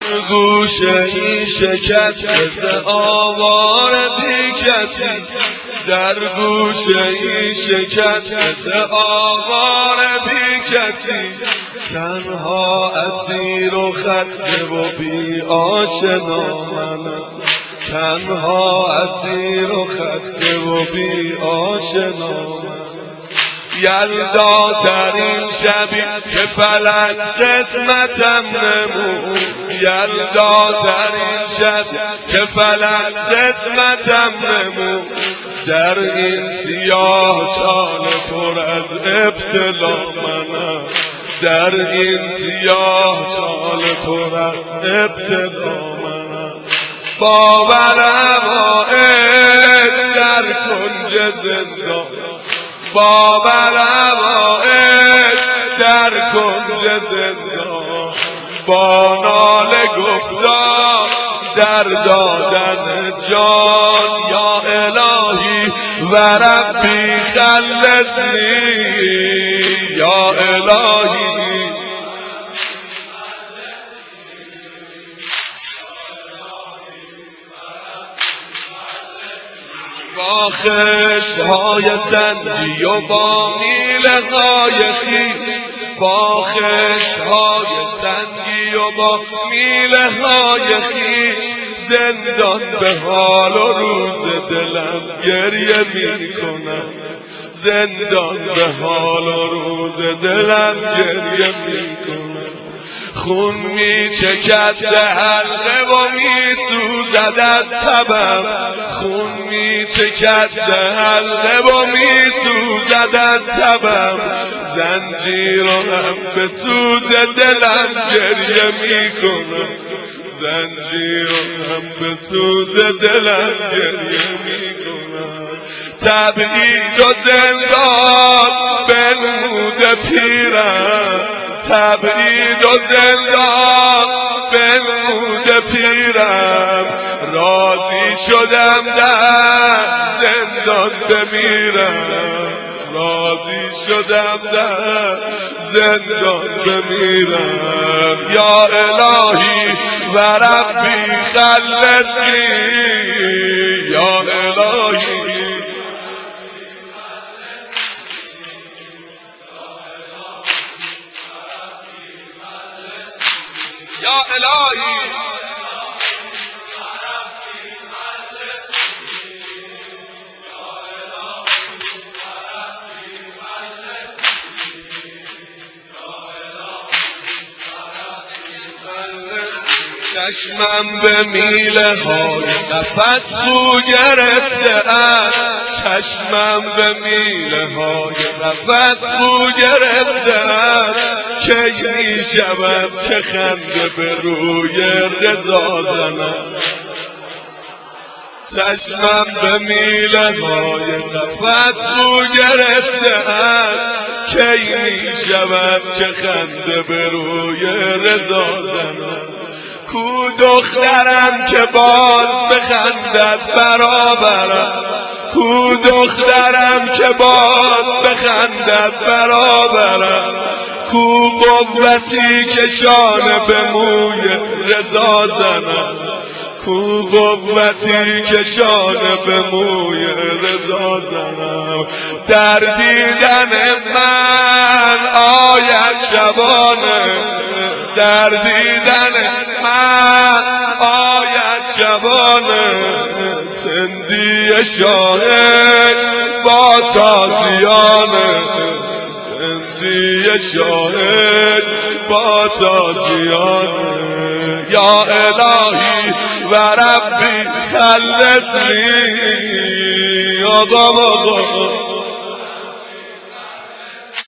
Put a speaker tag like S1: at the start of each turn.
S1: گوشه این شکسته ز آوار بی کسی، در گوشه این شکسته ز آوار بی کسی، تنها اسیر و خسته و بی آشنا منم، تنها اسیر و خسته و بی آشنا منم. یلدا ترین شبی که فلک قسمتم نمود، یلدا ترین شبی که فلک قسمتم نمود، در این سیاه چاله پر از ابتلا منم، در این سیاه چاله پر از ابتلا منم. باورم آئد در کنج زندان، باورم آئد در کنج زندان، با ناله گفتار در دادن جان، یا الهی و ربی خلصنی، یا الهی با خشت‌های سنگی و با میله‌های خویش، با خشت‌های سنگی و با میله‌های خویش، زندان به حال و روز دلم گریه می‌کنم، زندان به حال و روز دلم گریه می‌کنم. خون میچکد ز حلقه و میسوزد از تبم، خون میچکد ز حلقه و میسوزد از تبم، زنجیر و هم به سوز دلم گریه میکنم، زنجیر و هم به سوز دلم گریه میکنم. تبعید و زندان بنموده پیرم، تبعید و زندان بنموده پیرم، راضی شدم در زندان بمیرم، راضی شدم در زندان بمیرم. یا الهی و ربی خلصنی، یا الهی یا الهی چشمم به میله های نفس خو گرفته است، چشمم به میله های نفس خو گرفته است، کی می شود که خنده به روی رضا زنم، چشمم به میله های نفس خو گرفته است، کی می شود که خنده به روی رضا زنم. کو دخترم که باز بخندد برابرم، کو دخترم که باز بخندد برابرم، کو قوتی که شانه به موی رضا زنم، کو قوتی که شانه به موی رضا زنم. در دیدن من آید شبانه، در دیدن من آید شبانه، سندی شاهد با تازیانه، سندی شاهد با تازیانه. یا الهی و ربی خلصنی، آقا